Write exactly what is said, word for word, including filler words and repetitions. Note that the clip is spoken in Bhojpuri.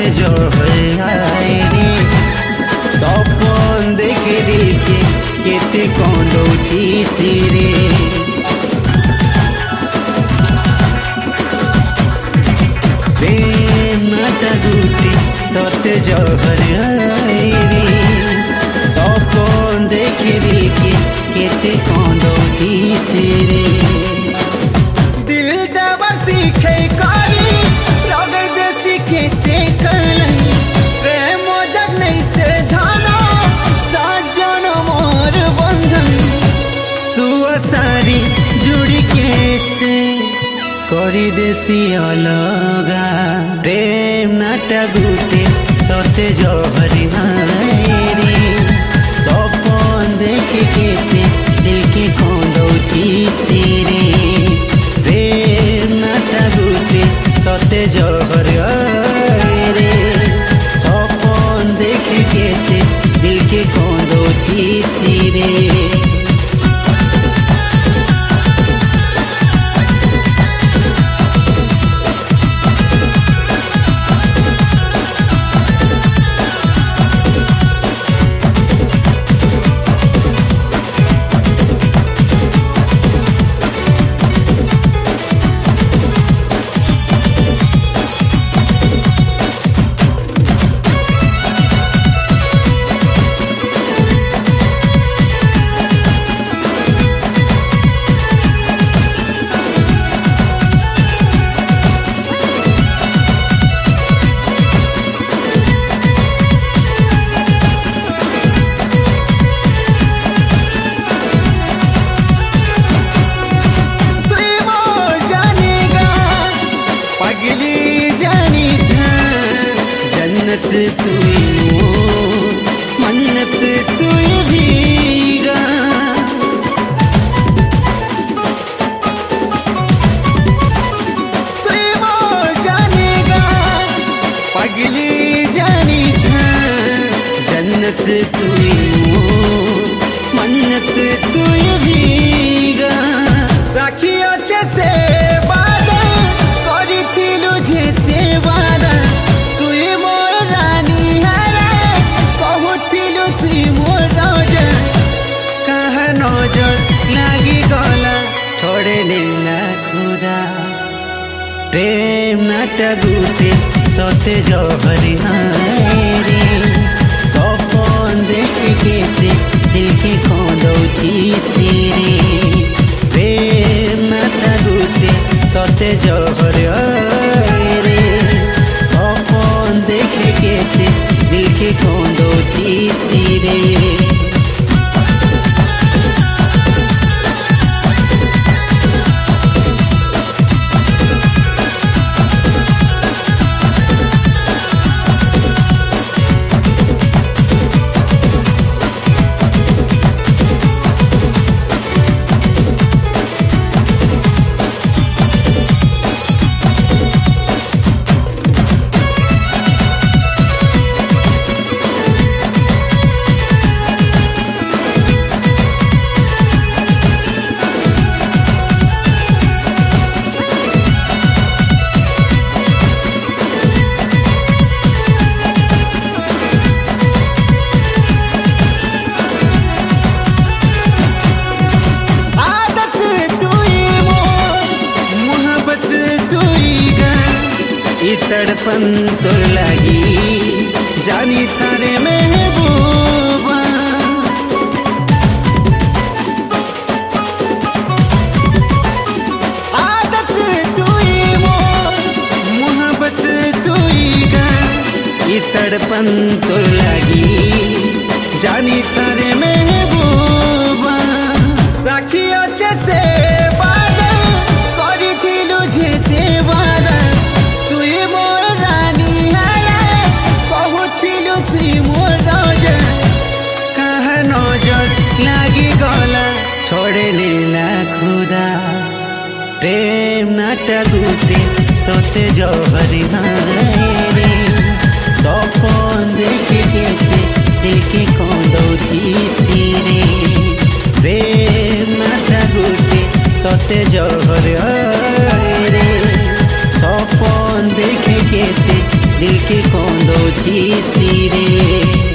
सते जहर आए रे सपन देखे देखे केते कंदौथी सिरे प्रेमटा गुटे सते जहर आए रे सपन देखे देखे केते कंदौथी सिरे दिल देवा सीखे कारी रगड़ दे सीखे कलई प्रेम जग नहीं से धाना साजन मोर बंधन सुअसारी जुड़ी के से करी देसी अलगा प्रेम नाटा गुटे सते जहर रे सपन देखे केते दिल के कंदौथी सिरे प्रेम नाटा गुटे सते जहर रे सपन देखे केते दिल के कंदौथी सिरे जन्नत तुई हो मन्नत तुई भीगा तुई वो जानेगा पगली जानी था जन्नत तुई हो मन्नत तुई भीगा साखियों से वादा करी तिलु जेते वादा लागी गला छोड़े नीला खुदा प्रेम नाटा गुटे सते जहर रे सपन देखे केते दिल के कंदौथी सिरे प्रेम नाटा गुटे सते जहर रे सपन देखे केते दिल के कंदौथी सिरे तड़पन तो लगी जानी थारे महबूबा आदत तुई वो मोहब्बत तुई गा ये तड़पन तो लगी जानी थारे महबूबा साखियों से वादा करी थिलु जेते वादा लागी गला छोड़े लीला खुदा प्रेम नाटा गुटे सते जहर रे सपन देखे केते दिल के कंदौथी सिरे प्रेम नाटा गुटे सते जहर रे सपन देखे केते दिल के कौन दो थी सिरे।